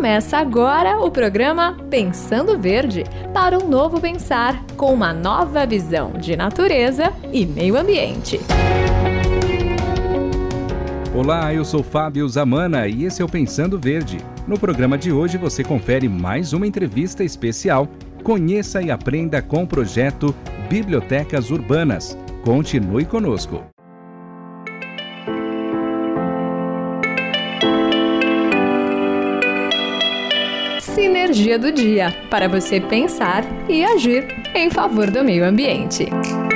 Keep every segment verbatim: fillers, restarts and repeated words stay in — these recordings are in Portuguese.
Começa agora o programa Pensando Verde, para um novo pensar, com uma nova visão de natureza e meio ambiente. Olá, eu sou Fábio Zamana e esse é o Pensando Verde. No programa de hoje você confere mais uma entrevista especial. Conheça e aprenda com o projeto Bibliotecas Urbanas. Continue conosco. Sinergia do dia, para você pensar e agir em favor do meio ambiente.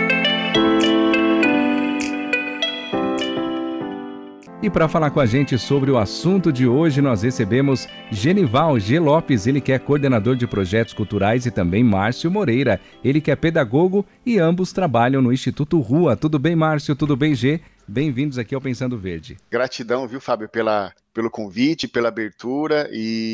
E para falar com a gente sobre o assunto de hoje, nós recebemos Genival G. Lopes, ele que é coordenador de projetos culturais, e também Márcio Moreira, ele que é pedagogo, e ambos trabalham no Instituto Rua. Tudo bem, Márcio? Tudo bem, G? Bem-vindos aqui ao Pensando Verde. Gratidão, viu, Fábio, pela, pelo convite, pela abertura,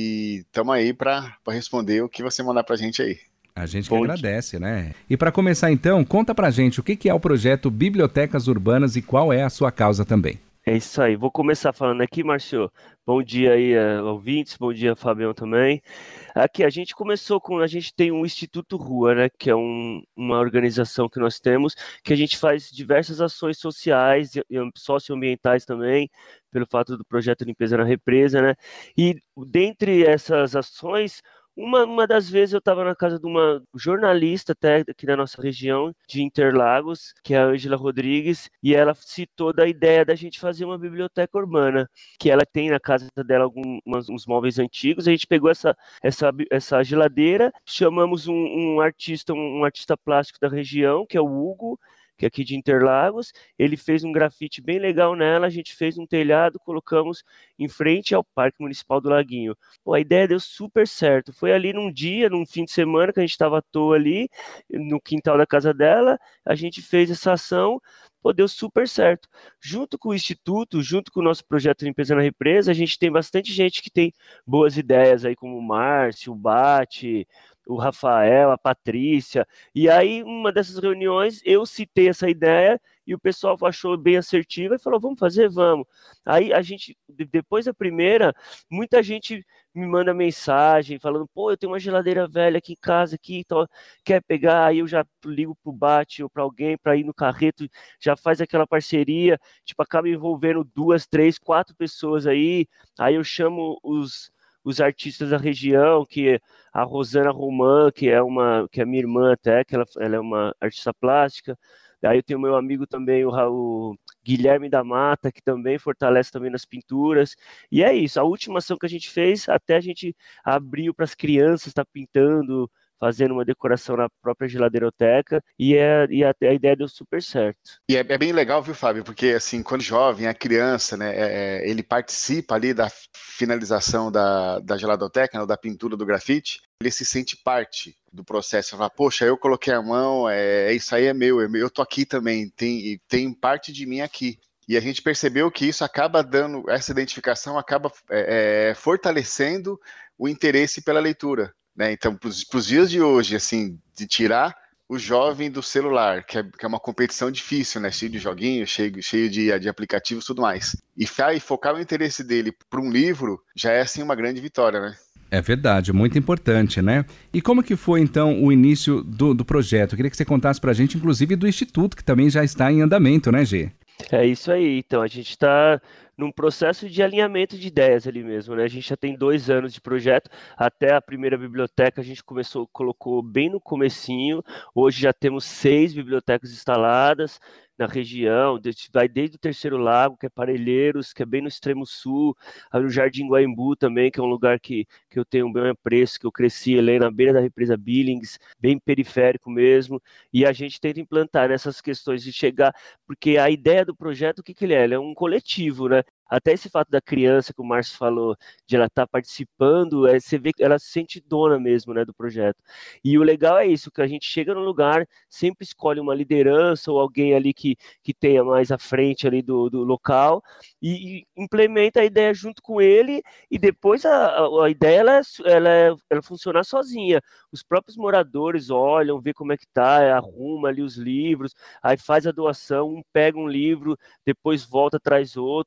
e estamos aí para responder o que você mandar para a gente aí. A gente que agradece, né? E para começar então, conta pra gente o que que é o projeto Bibliotecas Urbanas e qual é a sua causa também. É isso aí, vou começar falando aqui, Márcio. Bom dia aí, ouvintes, bom dia, Fabião, também. Aqui, a gente começou com, a gente tem um Instituto Rua, né, que é um, uma organização que nós temos, que a gente faz diversas ações sociais e socioambientais também, pelo fato do projeto Limpeza na Represa, né, e dentre essas ações, Uma, uma das vezes eu estava na casa de uma jornalista até aqui da nossa região, de Interlagos, que é a Ângela Rodrigues, e ela citou da ideia da gente fazer uma biblioteca urbana, que ela tem na casa dela alguns uns móveis antigos. A gente pegou essa, essa, essa geladeira, chamamos um, um artista, um, um artista plástico da região, que é o Hugo, que é aqui de Interlagos. Ele fez um grafite bem legal nela, a gente fez um telhado, colocamos em frente ao Parque Municipal do Laguinho. Pô, a ideia deu super certo, foi ali num dia, num fim de semana, que a gente estava à toa ali, no quintal da casa dela, a gente fez essa ação, pô, deu super certo. Junto com o Instituto, junto com o nosso projeto Limpeza na Represa, a gente tem bastante gente que tem boas ideias aí, como o Márcio, o Bate, o Rafael, a Patrícia, e aí uma dessas reuniões eu citei essa ideia e o pessoal achou bem assertiva e falou, vamos fazer? Vamos. Aí a gente, depois da primeira, muita gente me manda mensagem falando, pô, eu tenho uma geladeira velha aqui em casa, aqui, então, quer pegar? Aí eu já ligo pro Bate ou para alguém para ir no carreto, já faz aquela parceria, tipo, acaba envolvendo duas, três, quatro pessoas aí, aí eu chamo os os artistas da região, que a Rosana Roman, que é uma, que é minha irmã até, que ela, ela é uma artista plástica. Daí eu tenho meu amigo também, o, o Guilherme da Mata, que também fortalece também nas pinturas. E é isso, a última ação que a gente fez, até a gente abriu para as crianças, tá pintando, fazendo uma decoração na própria geladeiroteca, e, é, e a, a ideia deu super certo. E é, é bem legal, viu, Fábio? Porque, assim, quando jovem, a criança, né, é, ele participa ali da finalização da, da geladoteca, né, da pintura do grafite, ele se sente parte do processo. Fala, poxa, eu coloquei a mão, é, isso aí é meu, é meu, eu tô aqui também, tem, tem parte de mim aqui. E a gente percebeu que isso acaba dando, essa identificação acaba é, é, fortalecendo o interesse pela leitura. Né? Então, para os dias de hoje, assim, de tirar o jovem do celular, que é, que é uma competição difícil, né? Cheio de joguinhos, cheio, cheio de, de aplicativos e tudo mais. E, e focar o interesse dele para um livro já é, assim, uma grande vitória, né? É verdade, muito importante, né? E como que foi, então, o início do, do projeto? Eu queria que você contasse para a gente, inclusive, do Instituto, que também já está em andamento, né, Gê? É isso aí, então, a gente está num processo de alinhamento de ideias ali mesmo, né? A gente já tem dois anos de projeto, até a primeira biblioteca a gente começou, colocou bem no comecinho, hoje já temos seis bibliotecas instaladas na região, vai desde o Terceiro Lago, que é Parelheiros, que é bem no extremo sul, aí no Jardim Guaimbu também, que é um lugar que, que eu tenho um bem apreço, que eu cresci ali na beira da represa Billings, bem periférico mesmo, e a gente tenta implantar nessas questões de chegar, porque a ideia do projeto, o que, que ele é? Ele é um coletivo, né? Até esse fato da criança, que o Márcio falou, de ela estar tá participando, é, você vê que ela se sente dona mesmo, né, do projeto. E o legal é isso, que a gente chega no lugar, sempre escolhe uma liderança ou alguém ali que, que tenha mais à frente ali do, do local e, e implementa a ideia junto com ele, e depois a, a, a ideia ela, ela, ela funciona sozinha. Os próprios moradores olham, vê como é que tá, arruma ali os livros, aí faz a doação, um pega um livro, depois volta, traz outro.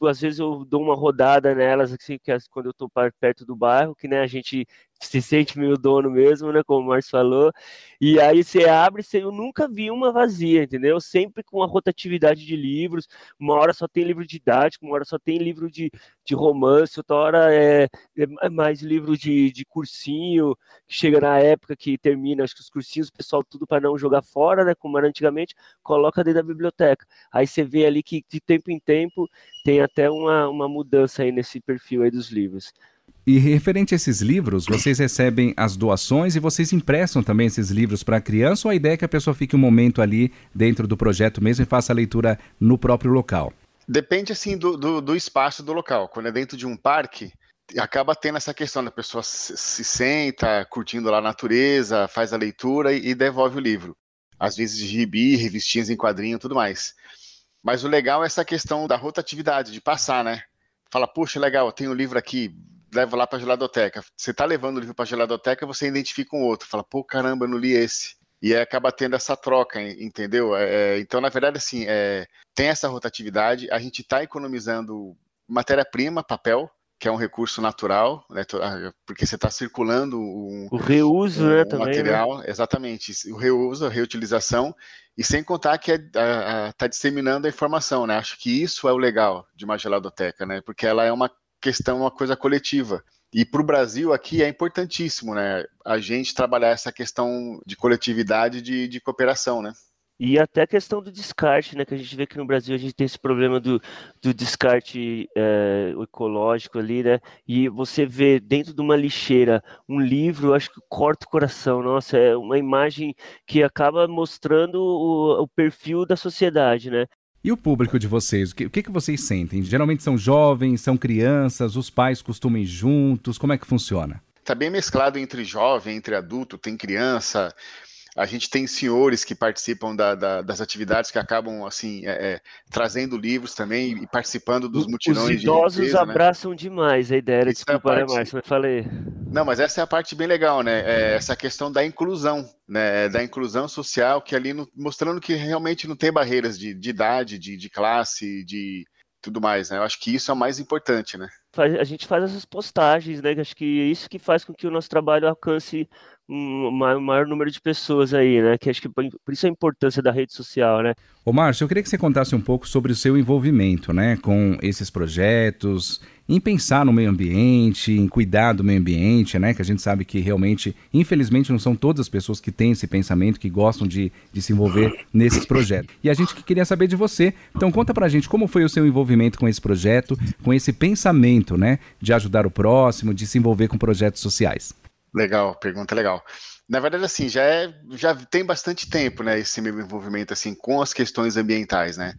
às vezes eu dou uma rodada nelas, assim, que é quando eu tô perto do bairro, que, né, a gente se sente meio dono mesmo, né, como o Márcio falou, e aí você abre, você, eu nunca vi uma vazia, entendeu? Sempre com a rotatividade de livros, uma hora só tem livro didático, uma hora só tem livro de, de romance, outra hora é, é mais livro de, de cursinho, que chega na época que termina, acho que os cursinhos, o pessoal tudo para não jogar fora, né, como era antigamente, coloca dentro da biblioteca. Aí você vê ali que de tempo em tempo tem até uma, uma mudança aí nesse perfil aí dos livros. E referente a esses livros, vocês recebem as doações e vocês emprestam também esses livros para a criança, ou a ideia é que a pessoa fique um momento ali dentro do projeto mesmo e faça a leitura no próprio local? Depende, assim, do, do, do espaço do local. Quando é dentro de um parque, acaba tendo essa questão da pessoa se, se senta, curtindo lá a natureza, faz a leitura e, e devolve o livro. Às vezes de gibi, revistinhas em quadrinho e tudo mais. Mas o legal é essa questão da rotatividade, de passar, né? Fala, puxa, legal, eu tenho um livro aqui, leva lá para a geladoteca. Você tá levando o livro para a geladoteca, você identifica um outro. Fala, pô, caramba, eu não li esse. E aí acaba tendo essa troca, entendeu? É, então, na verdade, assim, é, tem essa rotatividade, a gente está economizando matéria-prima, papel, que é um recurso natural, né, porque você está circulando um, o reuso, um, né, um também, material, né? Exatamente, o reuso, a reutilização, e sem contar que está disseminando a informação, né? Acho que isso é o legal de uma geladoteca, né? Porque ela é uma questão, uma coisa coletiva. E para o Brasil aqui é importantíssimo, né? A gente trabalhar essa questão de coletividade, de, de cooperação, né? E até a questão do descarte, né? Que a gente vê que no Brasil a gente tem esse problema do, do descarte é, ecológico ali, né? E você vê dentro de uma lixeira um livro, acho que corta o coração. Nossa, é uma imagem que acaba mostrando o, o perfil da sociedade, né? E o público de vocês, o que, o que que vocês sentem? Geralmente são jovens, são crianças, os pais costumam ir juntos, como é que funciona? Tá bem mesclado entre jovem, entre adulto, tem criança. A gente tem senhores que participam da, da, das atividades, que acabam assim é, é, trazendo livros também e participando dos Os mutirões de idosos limpeza, né? abraçam demais a ideia, Isso é a desculpa, né, parte. Márcio? Mas falei. Não, mas essa é a parte bem legal, né? É essa questão da inclusão, né? Da inclusão social, que ali no, mostrando que realmente não tem barreiras de, de idade, de, de classe, de tudo mais, né? Eu acho que isso é o mais importante, né? A gente faz essas postagens, né? Acho que é isso que faz com que o nosso trabalho alcance um maior número de pessoas aí, né? Que acho que por isso a importância da rede social, né? Ô Márcio, eu queria que você contasse um pouco sobre o seu envolvimento, né, com esses projetos, em pensar no meio ambiente, em cuidar do meio ambiente, né, que a gente sabe que realmente, infelizmente, não são todas as pessoas que têm esse pensamento, que gostam de, de se envolver nesses projetos. E a gente que queria saber de você, então conta pra gente como foi o seu envolvimento com esse projeto, com esse pensamento, né, de ajudar o próximo, de se envolver com projetos sociais. Legal, pergunta legal. Na verdade, assim, já, é, já tem bastante tempo, né, esse meu envolvimento, assim, com as questões ambientais, né.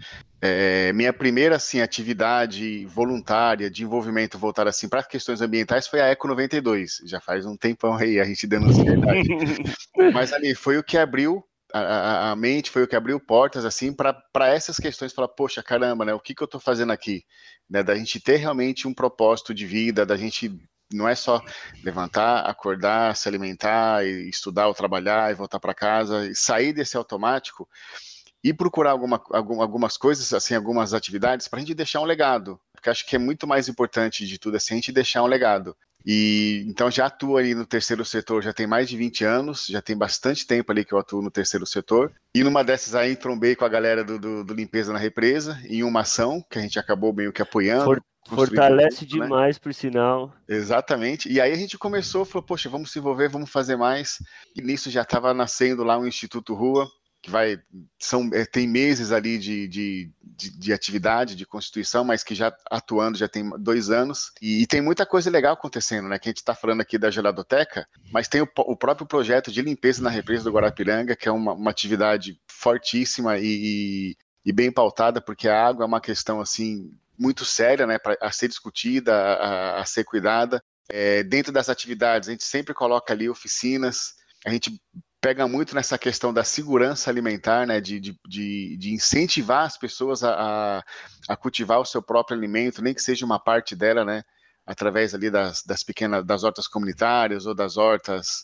É, minha primeira, assim, atividade voluntária de envolvimento voltada, assim, para questões ambientais foi a Eco noventa e dois. Já faz um tempão aí, a gente denuncia a idade. Mas ali foi o que abriu a, a, a mente, foi o que abriu portas, assim, para essas questões, falar, poxa, caramba, né, o que que eu estou fazendo aqui? Né, da gente ter realmente um propósito de vida, da gente... Não é só levantar, acordar, se alimentar, e estudar ou trabalhar e voltar para casa, e sair desse automático e procurar alguma, algum, algumas coisas, assim, algumas atividades para a gente deixar um legado, porque acho que é muito mais importante de tudo assim, a gente deixar um legado. E então já atuo ali no terceiro setor, já tem mais de vinte anos, já tem bastante tempo ali que eu atuo no terceiro setor, e numa dessas aí trombei com a galera do, do, do Limpeza na Represa, em uma ação que a gente acabou meio que apoiando. Fortalece junto, demais, né? Por sinal. Exatamente. E aí a gente começou, falou, poxa, vamos se envolver, vamos fazer mais. E nisso já estava nascendo lá o Instituto Rua, que vai, são, é, tem meses ali de, de, de, de atividade, de constituição, mas que já atuando já tem dois anos. E, e tem muita coisa legal acontecendo, né? Que a gente está falando aqui da Geladoteca, mas tem o, o próprio projeto de limpeza na represa do Guarapiranga, que é uma, uma atividade fortíssima e, e, e bem pautada, porque a água é uma questão, assim, muito séria, né, pra, a ser discutida, a, a ser cuidada. É, dentro das atividades, a gente sempre coloca ali oficinas, a gente pega muito nessa questão da segurança alimentar, né, de, de, de, de incentivar as pessoas a, a, a cultivar o seu próprio alimento, nem que seja uma parte dela, né, através ali das, das pequenas, das hortas comunitárias ou das hortas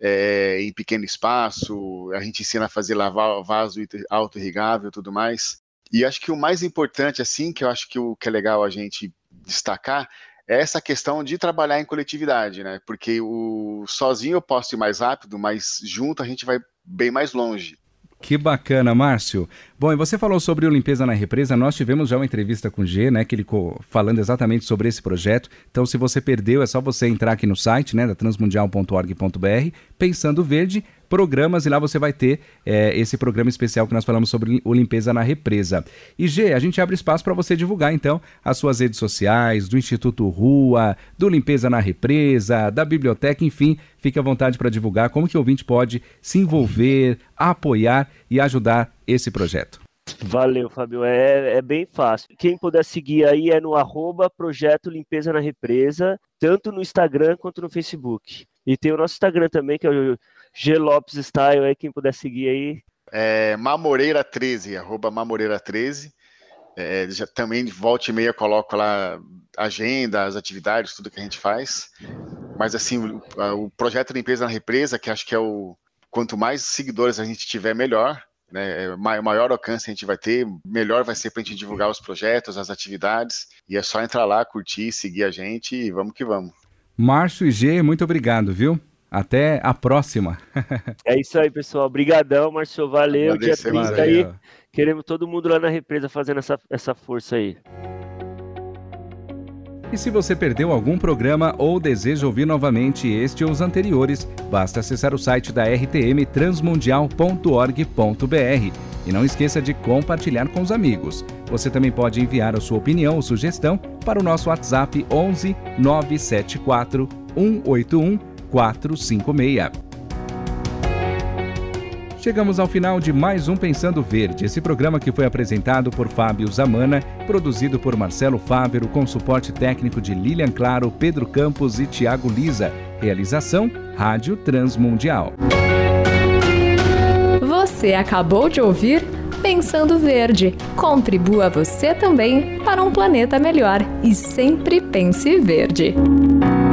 é, em pequeno espaço. A gente ensina a fazer lavar vaso auto-irrigável e tudo mais. E acho que o mais importante, assim, que eu acho que o que é legal a gente destacar, é essa questão de trabalhar em coletividade, né? Porque o sozinho eu posso ir mais rápido, mas junto a gente vai bem mais longe. Que bacana, Márcio. Bom, e você falou sobre o Limpeza na Represa, nós tivemos já uma entrevista com o G, né, que ele falando exatamente sobre esse projeto. Então, se você perdeu, é só você entrar aqui no site, né, da transmundial ponto org ponto br, Pensando Verde, programas, e lá você vai ter é, esse programa especial que nós falamos sobre o Limpeza na Represa. E G, a gente abre espaço para você divulgar, então, as suas redes sociais, do Instituto Rua, do Limpeza na Represa, da biblioteca, enfim, fique à vontade para divulgar como que o ouvinte pode se envolver, apoiar e ajudar esse projeto. Valeu, Fábio. É, é bem fácil. Quem puder seguir aí é no arroba Projeto Limpeza na Represa, tanto no Instagram quanto no Facebook. E tem o nosso Instagram também, que é o G Lopes Style, aí quem puder seguir aí. É Mamoreira treze, arroba Mamoreira treze. É, já, também de volta e meia coloco lá agenda, as atividades, tudo que a gente faz. Mas assim, o, o projeto Limpeza na Represa, que acho que é o quanto mais seguidores a gente tiver, melhor. Né, maior alcance a gente vai ter, melhor vai ser para a gente divulgar os projetos, as atividades, e é só entrar lá, curtir, seguir a gente e vamos que vamos. Márcio e G, muito obrigado, viu? Até a próxima. É isso aí, pessoal. Obrigadão, Márcio, valeu. Agradecer, dia trinta aí, queremos todo mundo lá na Represa fazendo essa, essa força aí. E se você perdeu algum programa ou deseja ouvir novamente este ou os anteriores, basta acessar o site da R T M transmundial ponto org ponto br. E não esqueça de compartilhar com os amigos. Você também pode enviar a sua opinião ou sugestão para o nosso WhatsApp onze nove sete quatro um oito um quatro cinco seis. Chegamos ao final de mais um Pensando Verde, esse programa que foi apresentado por Fábio Zamana, produzido por Marcelo Fávero, com suporte técnico de Lilian Claro, Pedro Campos e Tiago Lisa. Realização, Rádio Transmundial. Você acabou de ouvir Pensando Verde. Contribua você também para um planeta melhor e sempre pense verde.